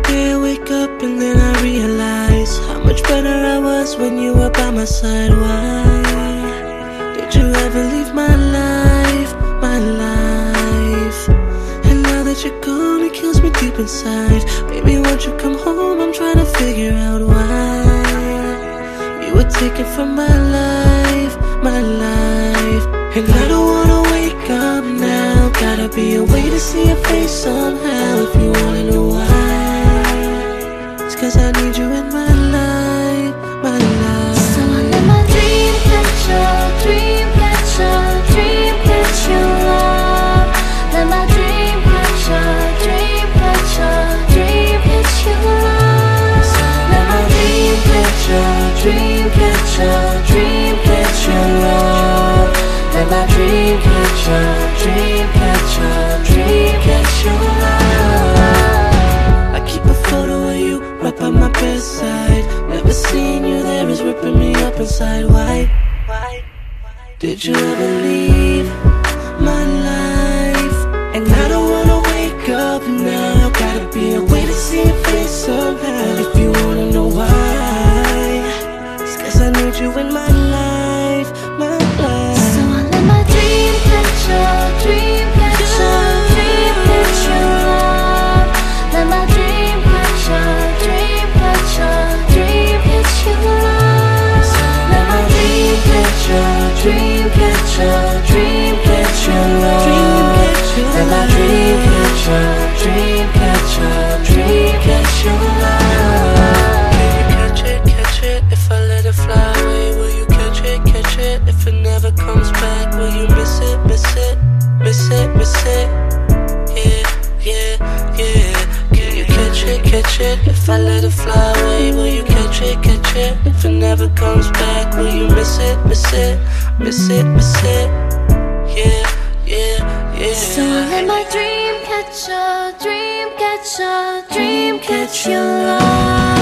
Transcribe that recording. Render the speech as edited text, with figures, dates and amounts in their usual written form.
day I wake up and then I realize how much better I was when you were by my side. Why did you ever leave my life, my life? And now that you're gone, it kills me deep inside. Baby, won't you come home? I'm trying to figure out why you were taken from my life, my life. And I don't wanna wake up now. Gotta be a way to see your face somehow. If you wanna know why, it's 'cause I need you in my life, my life. So I let my dream catcher, dream catcher, dream catch your love. Let my dream catcher, dream catcher, dream catch your love. Let my dream catcher, dream catcher, dream catch your love. Let my dream catcher, dream catcher, dream catch your love. I keep a photo of you right by my bedside. Never seeing you there is ripping me up inside. Why did you ever leave my life? And I don't wanna wake up now. Gotta be a way to see your face somehow. If you wanna know why, it's 'cause I need you in my life, my life. So I let my dream catcher, dream catcher, dream catch your love. Let my dream catcher, dream catcher, dream catch your love. Let my dream catcher, dream catcher, dream catch your love. Let my dream catcher, dream catcher, dream catch your love. Will you catch it if I let it fly away? Will you catch it if it never comes back? Will you miss it, miss it, miss it, miss it? Yeah, yeah, yeah. Can you catch it if I let it fly away? Will you catch it if it never comes back? Will you miss it, miss it, miss it, miss it? Yeah, yeah, yeah. So I let my dream catcher, dream catcher, dream catch your love.